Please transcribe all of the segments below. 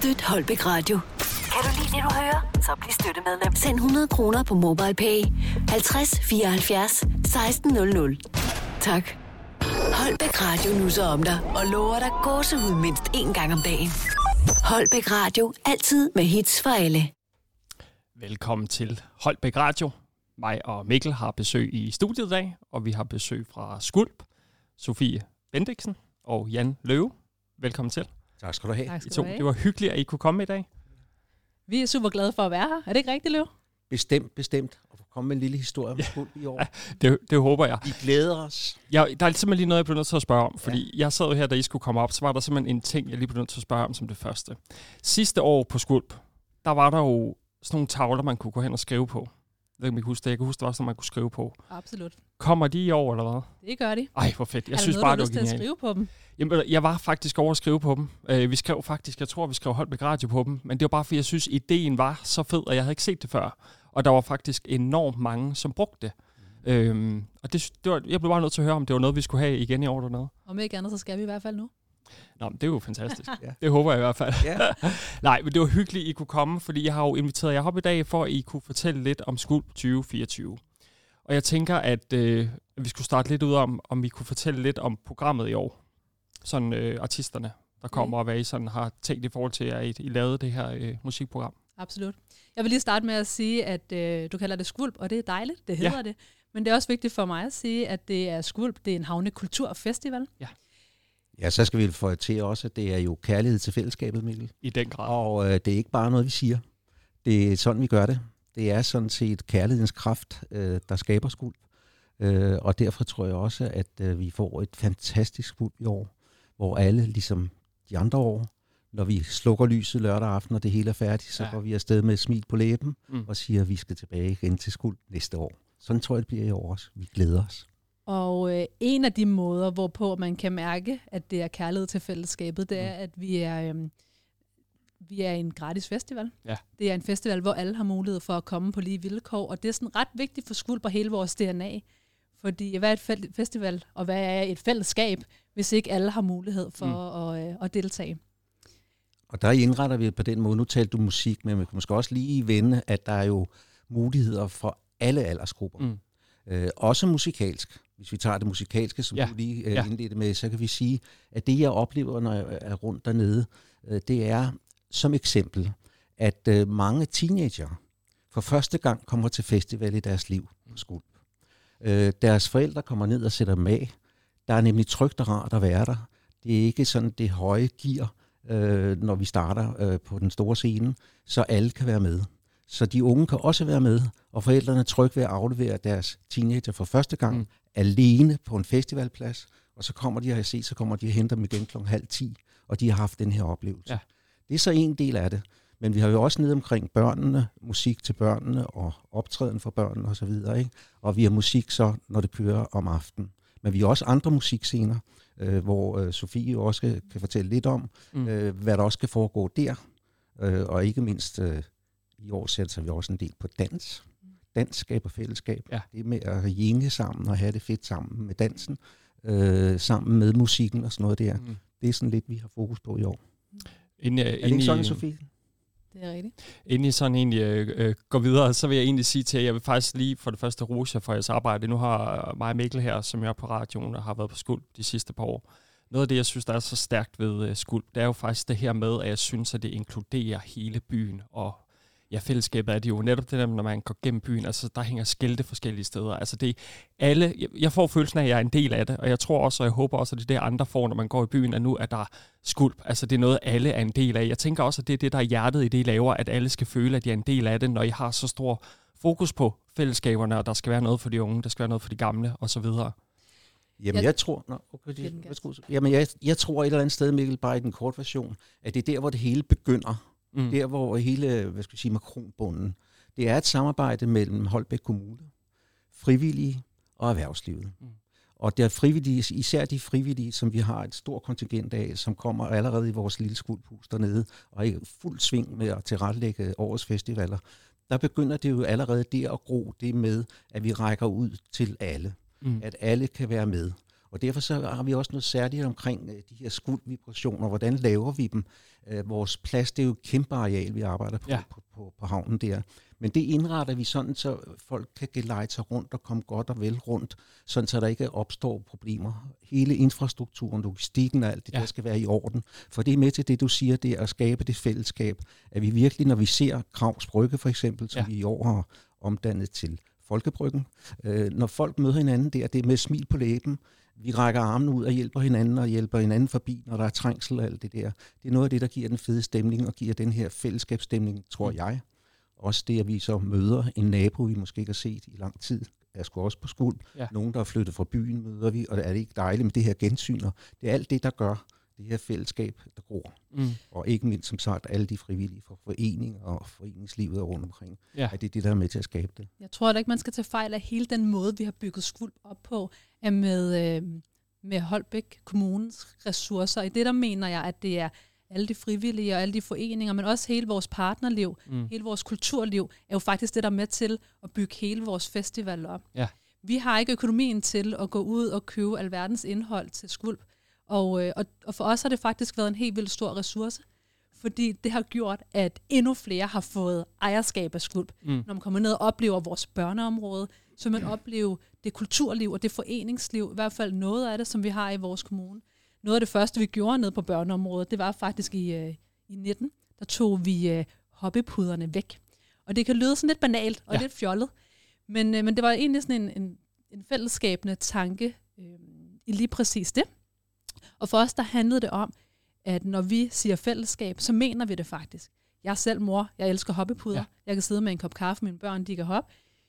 Støt Holbæk Radio. Kan du lide det, du hører? Så bliv støttemedlem. Send 100 kroner på MobilePay. 50 74 1600. Tak. Holbæk Radio nu så om dig og lover dig gåsehud mindst 1 gang om dagen. Holbæk Radio. Altid med hits for alle. Velkommen til Holbæk Radio. Mig og Mikkel har besøg i studiet i dag, og vi har besøg fra Skulp, Sofie Bendiksen og Jan Løve. Velkommen til. Tak skal du have. Tak skal du have. Det var hyggeligt, at I kunne komme i dag. Vi er super glade for at være her. Er det ikke rigtigt, Løve? Bestemt. Og komme med en lille historie om Skulp i år. Ja, det håber jeg. Vi glæder os. Der er simpelthen lige noget, jeg blev nødt til at spørge om. Fordi jeg sad jo her, da I skulle komme op, så var der simpelthen en ting, jeg lige blev nødt til at spørge om som det første. Sidste år på Skulp, der var der jo sådan nogle tavler, man kunne gå hen og skrive på. Jeg kan huske, der var sådan, man kunne skrive på. Absolut. Kommer de i år, eller hvad? Det gør de. Ej, hvor fedt. Jeg synes noget, bare, du har lyst til at skrive på dem? Jamen, jeg var faktisk over at skrive på dem. Vi skrev faktisk, jeg tror, vi skrev Holbæk Radio på dem. Men det var bare, fordi jeg synes, ideen var så fed, og jeg havde ikke set det før. Og der var faktisk enormt mange, som brugte det. Og jeg blev bare nødt til at høre, om det var noget, vi skulle have igen i år dernede. Om ikke andet, så skal vi i hvert fald nu. Nå, men det er jo fantastisk. Ja. Det håber jeg i hvert fald. Ja. Nej, men det var hyggeligt, I kunne komme, fordi jeg har jo inviteret jer op i dag, for at I kunne fortælle lidt om Skulp 2024. Og jeg tænker, at vi skulle starte lidt ud om vi kunne fortælle lidt om programmet i år. Sådan artisterne, der kommer, og hvad I sådan har tænkt i forhold til, at I lavede det her musikprogram. Absolut. Jeg vil lige starte med at sige, at du kalder det Skulp, og det er dejligt, det hedder det. Men det er også vigtigt for mig at sige, at det er Skulp, det er en havnekulturfestival. Ja, så skal vi få til også, at det er jo kærlighed til fællesskabet, Mikkel. I den grad. Og det er ikke bare noget, vi siger. Det er sådan, vi gør det. Det er sådan set kærlighedens kraft, der skaber Skulp. Og derfor tror jeg også, at vi får et fantastisk Skulp i år, hvor alle, ligesom de andre år, når vi slukker lyset lørdag aften, og det hele er færdigt, så går vi afsted med et smil på læben og siger, at vi skal tilbage igen til Skulp næste år. Sådan tror jeg, det bliver i år også. Vi glæder os. Og en af de måder, hvorpå man kan mærke, at det er kærlighed til fællesskabet, det er, at vi er en gratis festival. Ja. Det er en festival, hvor alle har mulighed for at komme på lige vilkår, og det er sådan ret vigtigt for Skulp og hele vores DNA. Fordi hvad er et festival, og hvad er et fællesskab, hvis ikke alle har mulighed for at deltage? Og der indretter vi på den måde. Nu talte du musik, men vi kan måske også lige vende, at der er jo muligheder for alle aldersgrupper. Også musikalsk. Hvis vi tager det musikalske, som du lige indledte med, så kan vi sige, at det jeg oplever, når jeg er rundt dernede, det er som eksempel, at mange teenager for første gang kommer til festival i deres liv på Skulp. Deres forældre kommer ned og sætter dem af. Der er nemlig trygt og rart at være der. Det er ikke sådan det høje gear, når vi starter på den store scene, så alle kan være med. Så de unge kan også være med, og forældrene er trygge ved at aflevere deres teenager for første gang alene på en festivalplads, og så kommer de, så kommer de og henter dem igen 9:30, og de har haft den her oplevelse. Ja. Det er så en del af det, men vi har jo også nede omkring børnene, musik til børnene og optræden for børnene osv., ikke? Og vi har musik så, når det kører om aftenen. Men vi har også andre musikscener, hvor Sofie også kan fortælle lidt om, hvad der også kan foregå der, og ikke mindst i år sætter vi også en del på dans. Dans skaber fællesskab. Ja. Det med at ringe sammen og have det fedt sammen med dansen, sammen med musikken og sådan noget der. Det er sådan lidt, vi har fokus på i år. Er det ikke sådan, Sofie? Det er rigtigt. Inden I sådan egentlig går videre, så vil jeg egentlig sige til jer, jeg vil faktisk lige for det første rose jer for jeres arbejde. Nu har mig og Mikkel her, som jeg er på radioen og har været på Skulp de sidste par år. Noget af det, jeg synes, der er så stærkt ved Skulp, det er jo faktisk det her med, at jeg synes, at det inkluderer hele byen. Og ja, fællesskabet er det jo netop det der, når man går gennem byen. Altså, der hænger skilte forskellige steder. Altså, det er alle. Jeg får følelsen af, at jeg er en del af det. Og jeg tror også, og jeg håber også, at det er det, andre får, når man går i byen, at nu er der Skulp. Altså, det er noget, alle er en del af. Jeg tænker også, at det er det, der er hjertet i det, I laver, at alle skal føle, at de er en del af det, når I har så stor fokus på fællesskaberne, og der skal være noget for de unge, der skal være noget for de gamle, osv. Jamen, jeg tror... jeg tror et eller andet sted, Mikkel, bare i den korte version, at det er der, hvor det hele begynder. Der, hvor hele, makronbunden, det er et samarbejde mellem Holbæk Kommune, frivillige og erhvervslivet. Og der er frivillige, især de frivillige, som vi har et stort kontingent af, som kommer allerede i vores lille Skulphus dernede, og er i fuld sving med at tilrettelægge årets festivaler. Der begynder det jo allerede der at gro det med, at vi rækker ud til alle. At alle kan være med. Og derfor så har vi også noget særligt omkring de her skvulp-vibrationer. Hvordan laver vi dem? Vores plads, det er jo et kæmpe areal, vi arbejder på havnen der. Men det indretter vi sådan, så folk kan gelejte sig rundt og komme godt og vel rundt, sådan så der ikke opstår problemer. Hele infrastrukturen, logistikken og alt det der skal være i orden. For det er med til det, du siger, det er at skabe det fællesskab. At vi virkelig, når vi ser Kravs Brygge for eksempel, som vi i år har omdannet til Folkebryggen, når folk møder hinanden der, det er med smil på læben. Vi rækker armene ud og hjælper hinanden forbi, når der er trængsel og alt det der. Det er noget af det, der giver den fede stemning og giver den her fællesskabsstemning, tror jeg. Også det, at vi så møder en nabo, vi måske ikke har set i lang tid, er sgu også på skuld. Ja. Nogen, der er flyttet fra byen, møder vi, og det er det ikke dejligt med det her gensyn. Det er alt det, der gør det her fællesskab, der gror. Og ikke mindst, som sagt, alle de frivillige for foreninger og foreningslivet rundt omkring. Ja. At det er det, der er med til at skabe det. Jeg tror da ikke, man skal tage fejl af hele den måde, vi har bygget skvulp op på, er med Holbæk Kommunens ressourcer. I det, der mener jeg, at det er alle de frivillige og alle de foreninger, men også hele vores partnerliv, hele vores kulturliv, er jo faktisk det, der er med til at bygge hele vores festival op. Ja. Vi har ikke økonomien til at gå ud og købe alverdens indhold til skvulp, og for os har det faktisk været en helt vildt stor ressource, fordi det har gjort, at endnu flere har fået ejerskab af skvulp. Når man kommer ned og oplever vores børneområde, så man oplever det kulturliv og det foreningsliv, i hvert fald noget af det, som vi har i vores kommune. Noget af det første, vi gjorde ned på børneområdet, det var faktisk i 19. Der tog vi hobbypuderne væk. Og det kan lyde sådan lidt banalt og lidt fjollet, men det var egentlig sådan en fællesskabende tanke i lige præcis det. Og for os, der handlede det om, at når vi siger fællesskab, så mener vi det faktisk. Jeg er selv mor, jeg elsker hoppepuder. Ja. Jeg kan sidde med en kop kaffe, mine børn, de kan hoppe.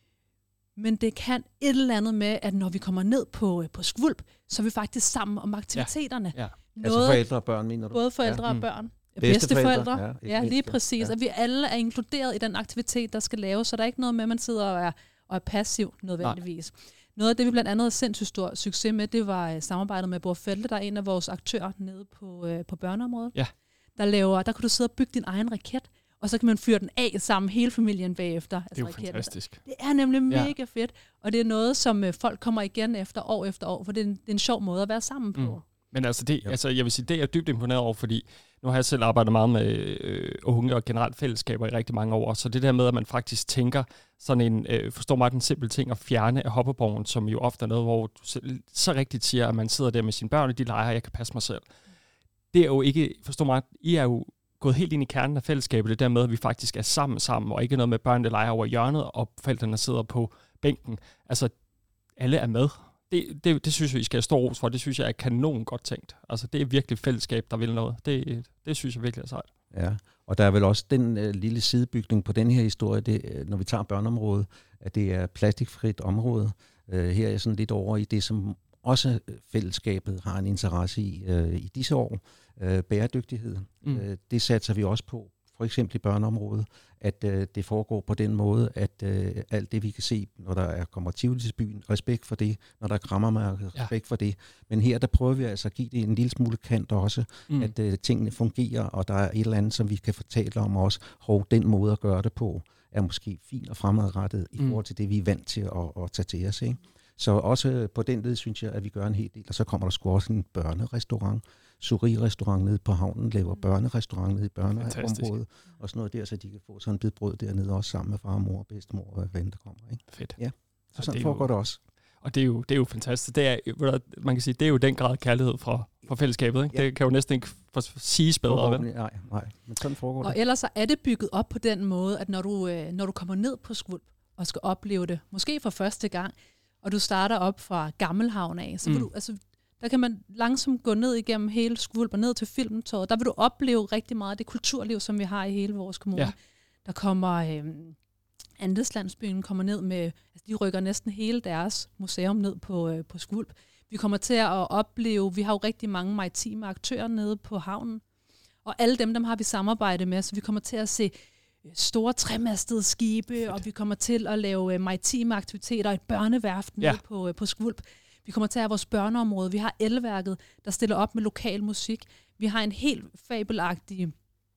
Men det kan et eller andet med, at når vi kommer ned på skvulp, så er vi faktisk sammen om aktiviteterne. Ja. Altså forældre og børn, mener du? Både forældre og børn. Bedsteforældre. Ja, lige præcis. Ja. At vi alle er inkluderet i den aktivitet, der skal laves, så der er ikke noget med, at man sidder og er passiv nødvendigvis. Nej. Noget af det, vi blandt andet har sindssygt stor succes med, det var samarbejdet med Borfelte, der er en af vores aktører nede på børneområdet. Ja. Der kan du sidde og bygge din egen raket, og så kan man fyre den af sammen, hele familien bagefter. Det er jo fantastisk. Det er nemlig mega fedt, og det er noget, som folk kommer igen efter, for det er en sjov måde at være sammen på. Men altså, jeg vil sige, det er jeg dybt imponeret over, fordi nu har jeg selv arbejdet meget med unge og generelt fællesskaber i rigtig mange år, så det der med, at man faktisk tænker sådan en, forstår mig den simple ting, at fjerne af hoppeborgen, som jo ofte er noget, hvor du så rigtigt siger, at man sidder der med sine børn, og de leger, jeg kan passe mig selv. Det er jo ikke, forstår mig, I er jo gået helt ind i kernen af fællesskabet, det der med, at vi faktisk er sammen, og ikke noget med børn, der leger over hjørnet, og forældrene sidder på bænken. Altså, alle er med. Det synes jeg, I skal have stor ros for. Det synes jeg er kanon godt tænkt. Altså, det er virkelig fællesskab, der vil noget. Det synes jeg virkelig er sejt. Ja, og der er vel også den lille sidebygning på den her historie, det, når vi tager børneområdet, at det er plastikfrit område. Her er jeg sådan lidt over i det, som også fællesskabet har en interesse i disse år. Bæredygtighed. Det satser vi også på, for eksempel i børneområdet, at det foregår på den måde, at alt det, vi kan se, når der kommer tivoli til byen, respekt for det, når der er krammermærket, respekt for det. Men her, der prøver vi altså at give det en lille smule kant også, at tingene fungerer, og der er et eller andet, som vi kan fortælle om også, og den måde at gøre det på, er måske fint og fremadrettet i forhold til det, vi er vant til at tage til os. Ikke? Så også på den led, synes jeg, at vi gør en hel del, og så kommer der sgu også en børnerestaurant, Suri-restaurant nede på havnen, laver børnerestaurant nede i børneområdet, og sådan noget der, så de kan få sådan en bid brød dernede, også sammen med far og mor og bedstemor, og hvad der kommer. Ikke? Fedt. Ja, så sådan foregår det også. Og det er jo fantastisk. Det er, man kan sige, det er jo den grad kærlighed fra fællesskabet. Ikke? Ja. Det kan jo næsten ikke siges bedre. Vel? Nej, men sådan foregår det. Og ellers så er det bygget op på den måde, at når du kommer ned på skvulp og skal opleve det, måske for første gang, og du starter op fra Gammelhavn af, så vil du, altså, der kan man langsomt gå ned igennem hele skvulp og ned til Filmtorvet. Der vil du opleve rigtig meget af det kulturliv, som vi har i hele vores kommune. Ja. Der kommer Andeslandsbyen kommer ned med, altså de rykker næsten hele deres museum ned på skvulp. Vi kommer til at opleve, vi har jo rigtig mange maritime aktører nede på havnen, og alle dem har vi samarbejde med, så vi kommer til at se store tremastede skibe, og vi kommer til at lave maritime aktiviteter, et børneværft nede på skvulp. Vi kommer til at have vores børneområde. Vi har elværket, der stiller op med lokal musik. Vi har en helt fabelagtig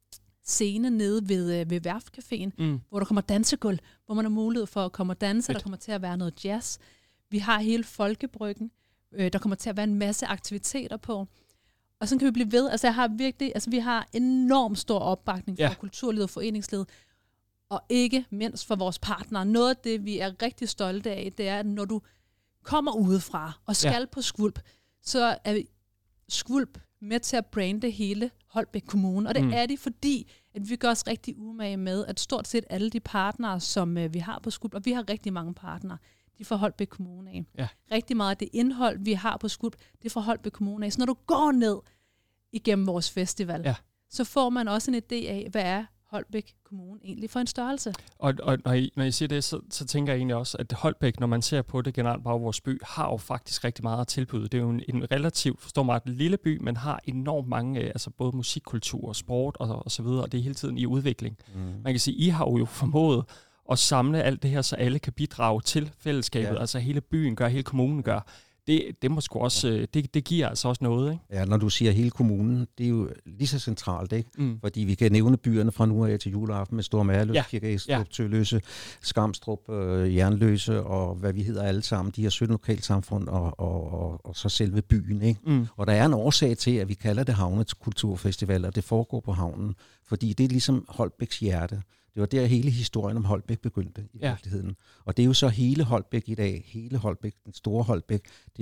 scene nede ved Værftcaféen, hvor der kommer dansegulv, hvor man har mulighed for at komme og danse. Der kommer til at være noget jazz. Vi har hele Folkebryggen, Der kommer til at være en masse aktiviteter på. Og så kan vi blive ved. Vi har enormt stor opbakning fra kulturlivet og foreningslivet, og ikke mindst for vores partnere. Noget af det, vi er rigtig stolte af, det er, at når du kommer udefra og skal på Skvulp, så er Skvulp med til at brande hele Holbæk Kommune. Og det er de, fordi at vi gør os rigtig umage med, at stort set alle de partnere, som vi har på Skvulp, og vi har rigtig mange partnere, de får Holbæk Kommune af. Ja. Rigtig meget af det indhold, vi har på Skvulp, det får Holbæk Kommune af. Så når du går ned igennem vores festival, så får man også en idé af, hvad er Holbæk Kommune egentlig for en størrelse. Og når I siger det, så tænker jeg egentlig også, at Holbæk, når man ser på det generelt bare vores by, har jo faktisk rigtig meget at tilbyde. Det er jo en relativt, forstår mig, en lille by, men har enormt mange, altså både musikkultur, sport og så videre, og det er hele tiden i udvikling. Man kan sige, I har jo formået at samle alt det her, så alle kan bidrage til fællesskabet, altså hele byen gør, hele kommunen gør. Det må sgu også, det giver altså også noget, ikke? Ja, når du siger hele kommunen, det er jo lige så centralt, ikke? Fordi vi kan nævne byerne fra nu af til juleaften med Store Merløse, Kirke Estrup, Tølløse, Skamstrup, Jernløse og hvad vi hedder alle sammen. De har 17 lokalsamfund og så selve byen, ikke? Og der er en årsag til, at vi kalder det havnekulturfestival, og det foregår på havnen, fordi det er ligesom Holbæks hjerte. Det var der hele historien om Holbæk begyndte i virkeligheden. Og det er jo så hele Holbæk i dag, hele Holbæk, den store Holbæk, det er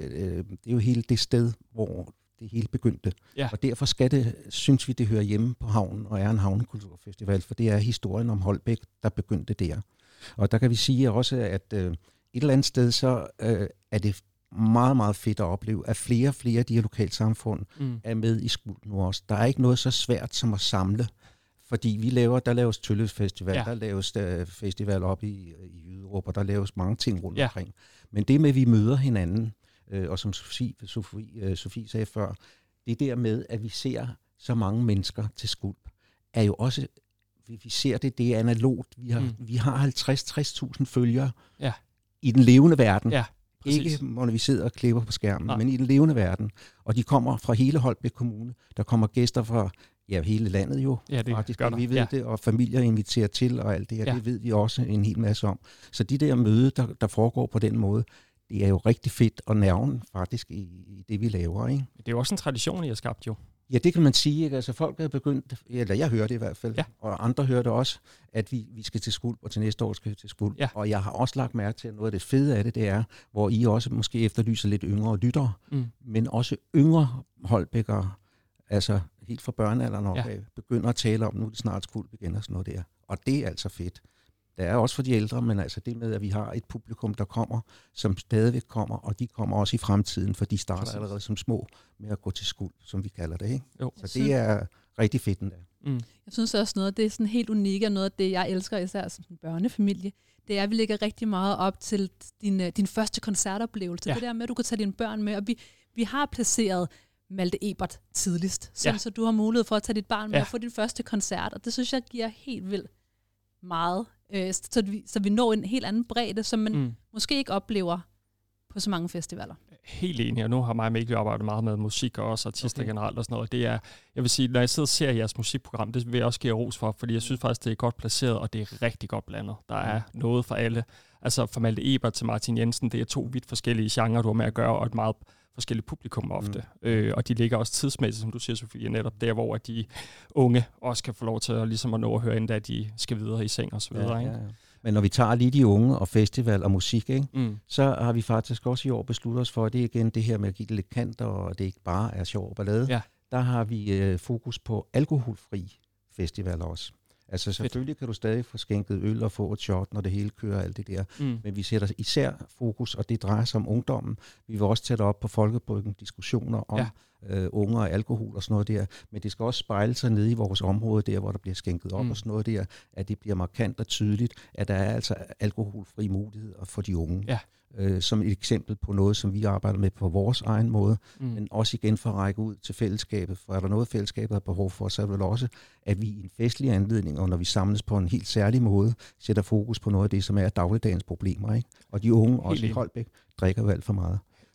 jo hele det sted, hvor det hele begyndte. Ja. Og derfor synes vi, det hører hjemme på havnen og er en havnekulturfestival, for det er historien om Holbæk, der begyndte der. Og der kan vi sige også, at et eller andet sted, så er det meget, meget fedt at opleve, at flere og flere af de her lokalsamfund er med i Skvulp nu også. Der er ikke noget så svært som at samle. Fordi der laves Tølløs Festival, der laves festival op i Jyderup, og der laves mange ting rundt omkring. Men det med, at vi møder hinanden, og som Sofie sagde før, det der med, at vi ser så mange mennesker til Skvulp, er jo også, vi ser det er analogt. Vi har 50-60.000 følgere i den levende verden. Ja. Ikke når vi sidder og klipper på skærmen, men i den levende verden. Og de kommer fra hele Holbæk Kommune. Der kommer gæster fra hele landet jo. Ja, det faktisk, gør der. Vi ved det, og familier inviterer til, og alt det her, det ved vi også en hel masse om. Så de der møde, der foregår på den måde, det er jo rigtig fedt og nerven faktisk i det, vi laver, ikke? Det er jo også en tradition, I har skabt jo. Ja, det kan man sige, ikke? Altså folk er begyndt, eller jeg hører det i hvert fald, og andre hører det også, at vi skal til Skvulp, og til næste år skal vi til Skvulp. Ja. Og jeg har også lagt mærke til, at noget af det fede af det er, hvor I også måske efterlyser lidt yngre lyttere, men også yngre Holbækere, altså helt fra børnealderen opad, begynder at tale om, nu er det snart Skvulp igen og sådan noget der. Og det er altså fedt. Det er også for de ældre, men altså det med, at vi har et publikum, der kommer, som stadigvæk kommer, og de kommer også i fremtiden, for de starter allerede som små med at gå til Skvulp, som vi kalder det, ikke? Jo. Så det er rigtig fedt endda. Jeg synes også noget, det er sådan helt unikt, og noget af det, jeg elsker især som en børnefamilie, det er, at vi lægger rigtig meget op til din første koncertoplevelse. Det der med, at du kan tage dine børn med, og vi har placeret Malte Ebert tidligst, så du har mulighed for at tage dit barn med og få din første koncert, og det synes jeg giver helt vildt meget, så vi når en helt anden bredde, som man måske ikke oplever på så mange festivaler. Helt enig, og nu har mig og Mikkel arbejdet meget med musik og også artister generelt og sådan noget. Det er, jeg vil sige, når jeg sidder og ser jeres musikprogram, det vil jeg også give ros for, fordi jeg synes faktisk, det er godt placeret, og det er rigtig godt blandet. Der er noget for alle. Altså fra Malte Ebert til Martin Jensen, det er 2 vidt forskellige genrer, du har med at gøre, og et meget forskellige publikum ofte. Og de ligger også tidsmæssigt, som du siger, Sofie, netop der, hvor de unge også kan få lov til ligesom at nå at høre, inden da de skal videre i seng og så videre. Ja. Men når vi tager lige de unge og festival og musik, ikke, så har vi faktisk også i år besluttet os for, at det igen det her med at give det lidt kant, og det ikke bare er sjov ballade. Ja. Der har vi fokus på alkoholfri festival også. Altså selvfølgelig kan du stadig få skænket øl og få et shot, når det hele kører alt det der. Men vi sætter især fokus, og det drejer sig om ungdommen. Vi vil også sætte op på Folkebryggen diskussioner om unge og alkohol og sådan noget der. Men det skal også spejle sig nede i vores område der, hvor der bliver skænket op og sådan noget der, at det bliver markant og tydeligt, at der er altså alkoholfri muligheder for de unge. Ja. Som et eksempel på noget, som vi arbejder med på vores egen måde, men også igen for at række ud til fællesskabet. For er der noget, fællesskabet har behov for, så er det vel også, at vi i en festlig anledning, og når vi samles på en helt særlig måde, sætter fokus på noget af det, som er dagligdagens problemer. Ikke? Og de unge, også i Holbæk, drikker jo alt for meget.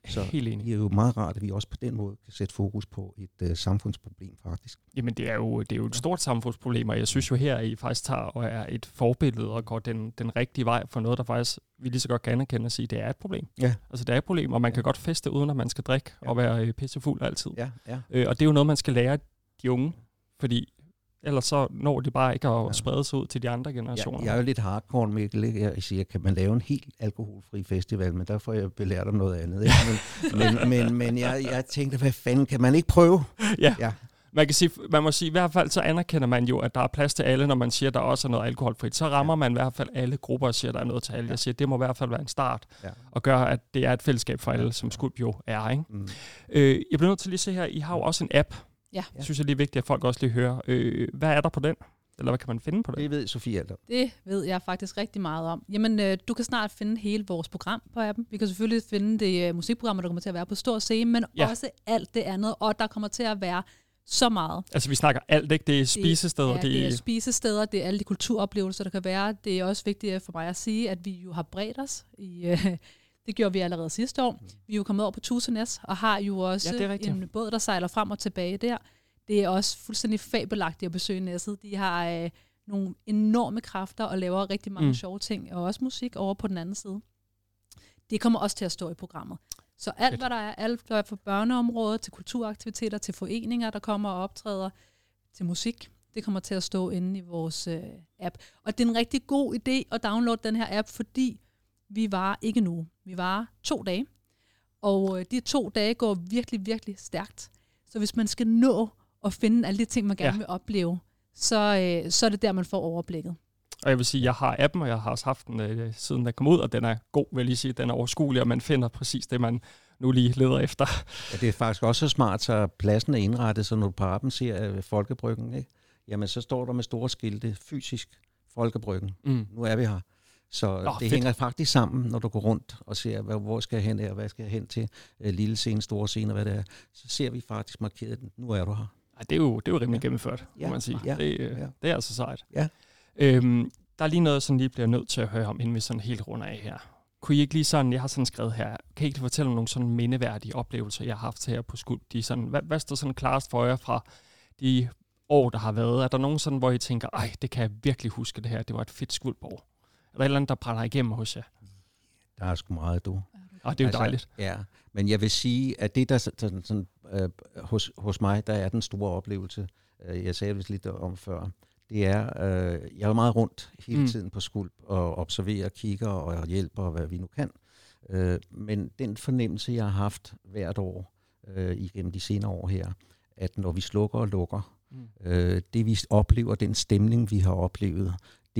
Så helt enig. det er jo meget rart, at vi også på den måde kan sætte fokus på et samfundsproblem, faktisk. Jamen, det er jo et stort samfundsproblem, og jeg synes jo her, at I faktisk tager og er et forbillede og går den rigtige vej for noget, der faktisk, vi lige så godt kan anerkende og sige, det er et problem. Ja. Altså, det er et problem, og man kan godt feste, uden at man skal drikke og være pissefuld altid. Ja. Og det er jo noget, man skal lære de unge, fordi ellers så når de bare ikke at sprede sig ud til de andre generationer. Jeg er jo lidt hardcore, Mikkel. Ikke? Jeg siger, kan man lave en helt alkoholfri festival, men der får jeg belært om noget andet. Ikke? Men jeg tænkte, hvad fanden, kan man ikke prøve? Ja. Man må sige, i hvert fald så anerkender man jo, at der er plads til alle, når man siger, at der også er noget alkoholfrit. Så rammer man i hvert fald alle grupper og siger, at der er noget til alle. Jeg siger, at det må i hvert fald være en start, og gøre, at det er et fællesskab for alle, som Skulp jo er. Ikke? Mm. Jeg bliver nødt til lige at se her, I har jo også en app. Ja. Jeg synes, det er vigtigt, at folk også lige hører. Hvad er der på den? Eller hvad kan man finde på den? Det ved Sofie alt om. Det ved jeg faktisk rigtig meget om. Jamen, du kan snart finde hele vores program på appen. Vi kan selvfølgelig finde det musikprogrammer, der kommer til at være på stor scene, men også alt det andet, og der kommer til at være så meget. Altså, vi snakker alt, ikke? Det er spisesteder. Ja, det er spisesteder, det er alle de kulturoplevelser, der kan være. Det er også vigtigt for mig at sige, at vi jo har bredt os i... Det gjorde vi allerede sidste år. Vi er jo kommet over på Tusenæs, og har jo også en båd, der sejler frem og tilbage der. Det er også fuldstændig fabelagtigt at besøge Næsset. De har nogle enorme kræfter og laver rigtig mange sjove ting, og også musik over på den anden side. Det kommer også til at stå i programmet. Så alt, hvad der er, alt der er fra børneområdet, til kulturaktiviteter, til foreninger, der kommer og optræder, til musik, det kommer til at stå inde i vores app. Og det er en rigtig god idé at downloade den her app, fordi vi var ikke nu. Vi var 2 dage, og de 2 dage går virkelig, virkelig stærkt. Så hvis man skal nå at finde alle de ting, man gerne vil opleve, så er det der, man får overblikket. Og jeg vil sige, jeg har appen, og jeg har også haft den, siden den kom ud, og den er god, vil jeg lige sige. Den er overskuelig, og man finder præcis det, man nu lige leder efter. Ja, det er faktisk også så smart, så pladsen er indrettet, så når du på appen ser Folkebryggen, ikke? Jamen så står der med store skilte, fysisk Folkebryggen. Nu er vi her. Så det hænger faktisk sammen, når du går rundt og ser, hvor skal jeg hen her, hvad skal jeg hen til, lille scene, store scene, hvad det er. Så ser vi faktisk markeret den. Nu er du her. Ja, det er jo rimelig gennemført, må man sige. Ja. Det er altså sejt. Ja. Der er lige noget, som lige bliver nødt til at høre om, inden vi sådan helt runder af her. Kunne I ikke lige sådan, jeg har sådan skrevet her, kan I ikke fortælle om nogle sådan mindeværdige oplevelser, jeg har haft her på Skulp? Hvad står sådan klarest for jer fra de år, der har været? Er der nogen sådan, hvor I tænker, det kan jeg virkelig huske det her, det var et fedt Skulpår? Er der et eller andet, der brænder igennem hos jer? Der er sgu meget, du. Det er jo dejligt. Ja, men jeg vil sige, at det der sådan, hos mig, der er den store oplevelse, jeg sagde det lidt om før, det er, jeg er meget rundt hele tiden på Skulp og observerer, kigger og hjælper, hvad vi nu kan. Men den fornemmelse, jeg har haft hvert år igennem de senere år her, at når vi slukker og lukker, det vi oplever, den stemning, vi har oplevet,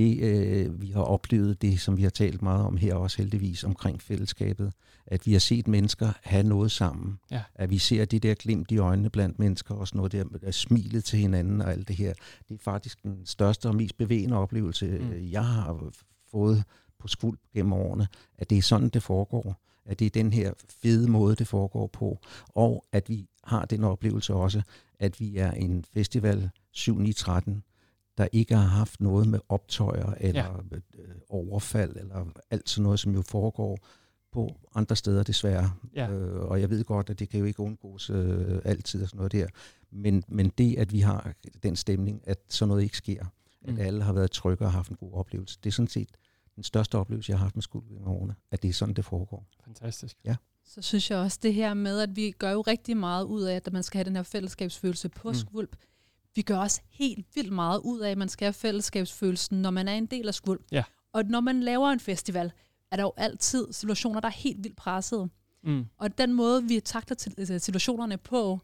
vi har oplevet det, som vi har talt meget om her også heldigvis omkring fællesskabet, at vi har set mennesker have noget sammen, at vi ser det der glimt i øjnene blandt mennesker, også noget der smilet til hinanden og alt det her. Det er faktisk den største og mest bevægende oplevelse, jeg har fået på Skulp gennem årene, at det er sådan, det foregår, at det er den her fede måde, det foregår på, og at vi har den oplevelse også, at vi er en festival 7-9-13, der ikke har haft noget med optøjer eller overfald eller alt sådan noget, som jo foregår på andre steder desværre. Og jeg ved godt, at det kan jo ikke undgås altid og sådan noget der. Men det, at vi har den stemning, at sådan noget ikke sker, at alle har været trygge og haft en god oplevelse, det er sådan set den største oplevelse, jeg har haft med Skulp i årene, at det er sådan, det foregår. Fantastisk. Ja. Så synes jeg også det her med, at vi gør jo rigtig meget ud af, at man skal have den her fællesskabsfølelse på Skulp. Vi gør også helt vildt meget ud af, at man skal have fællesskabsfølelsen, når man er en del af Skulp. Ja. Og når man laver en festival, er der jo altid situationer, der er helt vildt pressede. Og den måde, vi takter til situationerne på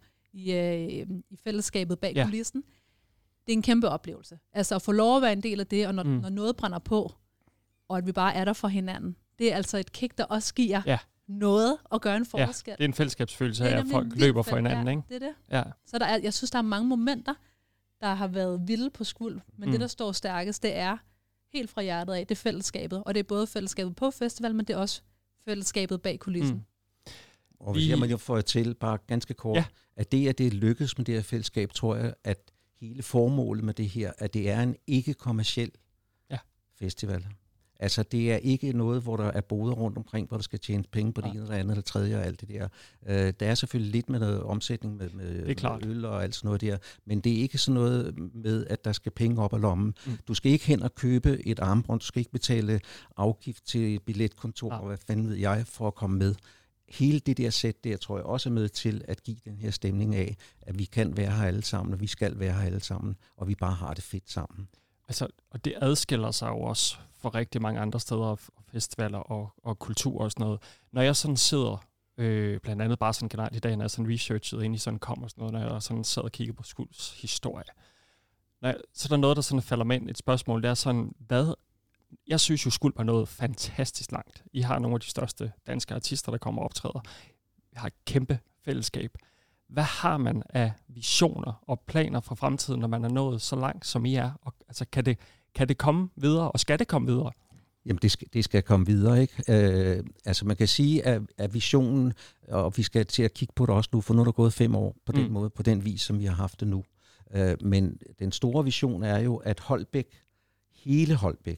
i fællesskabet bag kulissen, det er en kæmpe oplevelse. Altså at få lov at være en del af det, og når noget brænder på, og at vi bare er der for hinanden. Det er altså et kick, der også giver noget at gøre en forskel. Det er en fællesskabsfølelse af, at folk løber for hinanden, ikke? Det er det. Ja. Så jeg synes, der er mange momenter, der har været vilde på Skulp, men det, der står stærkest, det er helt fra hjertet af, det er fællesskabet. Og det er både fællesskabet på festival, men det er også fællesskabet bag kulissen. Og hvis jeg må få til bare ganske kort, at det lykkes med det her fællesskab, tror jeg, at hele formålet med det her, at det er en ikke-kommerciel festival. Altså, det er ikke noget, hvor der er boder rundt omkring, hvor der skal tjene penge på det ene eller andet eller tredje og alt det der. Der er selvfølgelig lidt med noget omsætning med øl og alt sådan noget der, men det er ikke sådan noget med, at der skal penge op af lommen. Du skal ikke hen og købe et armbånd, du skal ikke betale afgift til billetkontor, og hvad fanden ved jeg, for at komme med. Hele det der sæt der, tror jeg også er med til at give den her stemning af, at vi kan være her alle sammen, og vi skal være her alle sammen, og vi bare har det fedt sammen. Altså, og det adskiller sig jo også for rigtig mange andre steder, festivaler og kultur og sådan noget. Når jeg sådan sidder, blandt andet bare sådan generelt i dag, når jeg sådan researchet ind i sådan kom og sådan noget, når jeg sådan sad og kiggede på Skulds historie, så er der noget, der sådan falder med ind. Et spørgsmål, det er sådan, jeg synes jo, Skuld var noget fantastisk langt. I har nogle af de største danske artister, der kommer og optræder. Vi har et kæmpe fællesskab. Hvad har man af visioner og planer for fremtiden, når man er nået så langt, som I er? Og, altså, kan det komme videre, og skal det komme videre? Jamen, det skal komme videre, ikke? Altså, man kan sige, at visionen, og vi skal til at kigge på det også nu, for nu er der gået 5 år på den måde, på den vis, som vi har haft det nu. Men den store vision er jo, at Holbæk, hele Holbæk,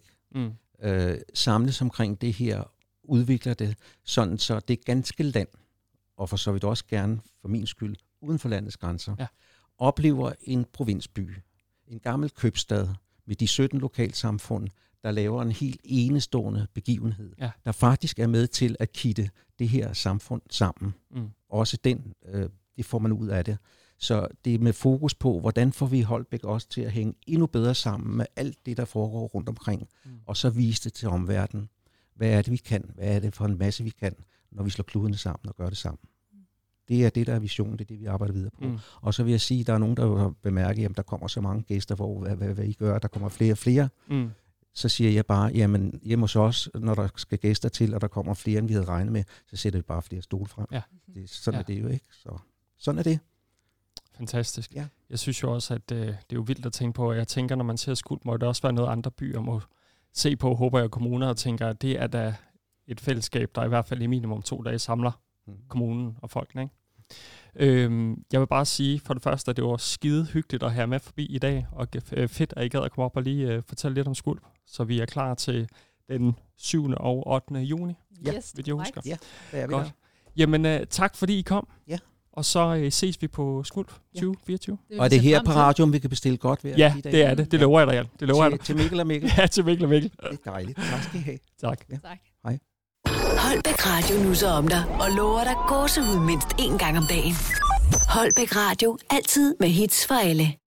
samles omkring det her, udvikler det, sådan så det ganske land, og for så vidt også gerne, for min skyld, uden for landets grænser, oplever en provinsby, en gammel købstad med de 17 lokalsamfund, der laver en helt enestående begivenhed, der faktisk er med til at kitte det her samfund sammen. Også det får man ud af det. Så det er med fokus på, hvordan får vi Holbæk også til at hænge endnu bedre sammen med alt det, der foregår rundt omkring, og så vise det til omverdenen. Hvad er det, vi kan? Hvad er det for en masse, vi kan, når vi slår kludene sammen og gør det sammen? Det er det, der er visionen, det er det, vi arbejder videre på. Og så vil jeg sige, at der er nogen, der har bemærket, at der kommer så mange gæster, hvor hvad I gør, der kommer flere og flere. Så siger jeg bare, jamen hjemme hos os, når der skal gæster til, og der kommer flere, end vi havde regnet med, så sætter vi bare flere stole frem. Sådan er det jo, ikke? Så sådan er det. Fantastisk. Ja. Jeg synes jo også, at det er jo vildt at tænke på, og jeg tænker, når man ser Skuld, må det også være noget, andre byer må se på, håber jeg, kommuner, og tænker, at det er da et fællesskab, der i hvert fald i minimum 2 dage samler kommunen og folkene, ikke? Jeg vil bare sige for det første, at det var skide hyggeligt at have med forbi i dag, og fedt, at I gad at komme op og lige fortælle lidt om Skuld, så vi er klar til den 7. og 8. juni. Yes, vil jeg huske. Ja, det er vi godt. Der. Jamen, tak fordi I kom. Ja. Og så ses vi på Skuld 2024. Og er det her på radioen, vi kan bestille godt ved? Ja, det er det. Det lover jeg dig, Jan. Det lover jeg dig. Til Mikkel og Mikkel? Ja, til Mikkel og Mikkel. Det er dejligt. Tak skal I have. Tak. Ja. Tak. Hej. Holbæk Radio nusser om dig og lover dig gåsehud mindst 1 gang om dagen. Holbæk Radio. Altid med hits for alle.